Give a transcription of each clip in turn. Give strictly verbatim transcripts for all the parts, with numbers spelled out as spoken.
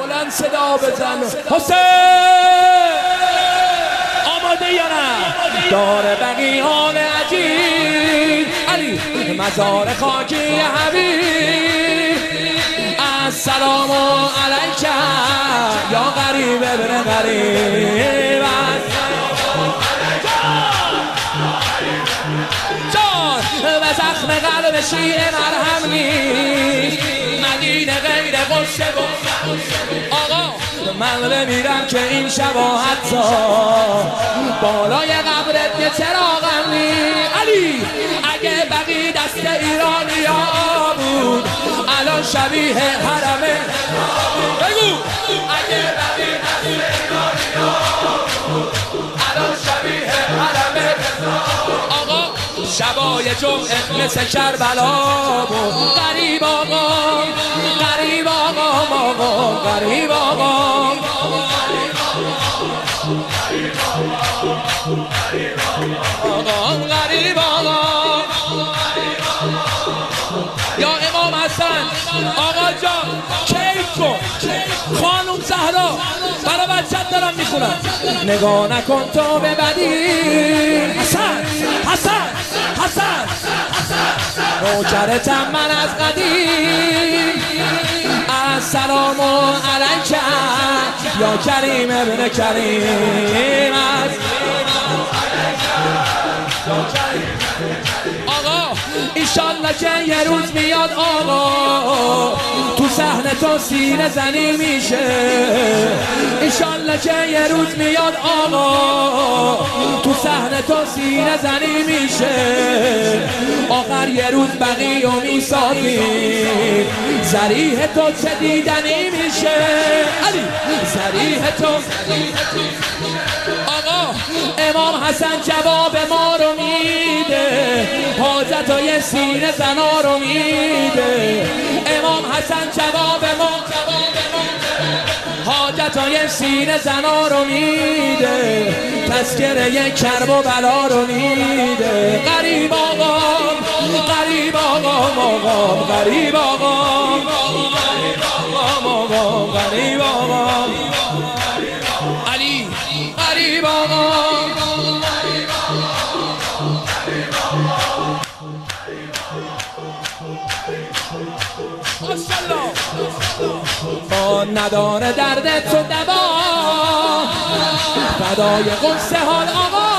بلند صدا بزن حسین آماده یا نه؟ دار بقیان عجیب علی مزار خاکی حبیب السلام علیک یا غریب ابن غریب جان و زخم قلب شیعه مرهم نیست مدینه غیر غصه آقا من بمیرم که این شبا حتی بالای قبرت یه چراغم نیست علی اگه بقی دست ایرانی ها بود الان شبیه حرمه بگو اگه بقی دست ایرانی ها بود الان شبیه حرمه آقا شبای جمعه مثل کربلا بود غریب آقا غریب آقا آقا غریب آقا آقا غریب آقا یا امام حسن آقا جان کیف کن خانم زهرا برای بچت دارم میخونم نگاه نکن تو به بدی حسن حسن حسن نوکرتم من از قدیم السلام علیک یا کریم ابن کریم آقا ایشالله که یه روز میاد آقا تو صحنه تو سینه زنی میشه ایشالله که یه روز میاد آقا تو صحنه تو سینه زنی میشه آخر یه روز بقی و میسازی ذریح تو چه دیدنی میشه علی ذریح تو آقا امام حسن جواب ما رو میده حاجتای سینه زنا رو میده امام حسن جواب ما حاجتای سینه زنا رو میده تذکره کرب و بلا رو میده غریب آقا غریب آقا آقا غریب آقا آقا غریب آقا علی غریب آقا با نداره درد تو دوا فدای قدس حال آقا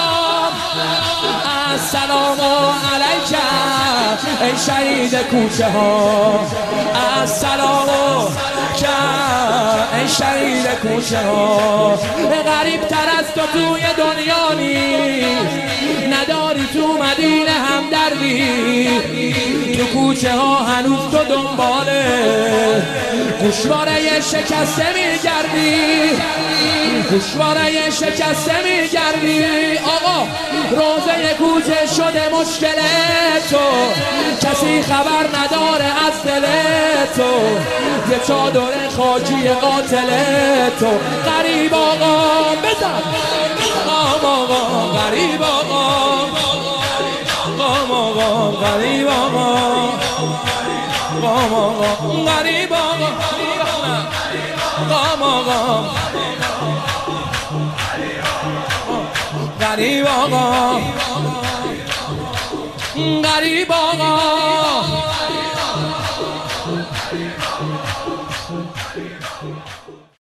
السلام علیک ای شهید کوچه ها السلام ای شهید کوچه ها غریب تر از تو توی دنیا نیست نداری تو مدینه هم دردی تو کوچه ها هنوز تو دنباله گوشواره شکسته میگردی گوشواره شکسته میگردی آقا روزه کوچه شده مشکل تو کسی خبر نداره از دل تو یه چادر خاکی قاتل تو غریب آقا بزن آقا آقا غریب آقا آقا غریب آقا آقا غریب آقا آقا غریب آقا غریب آقا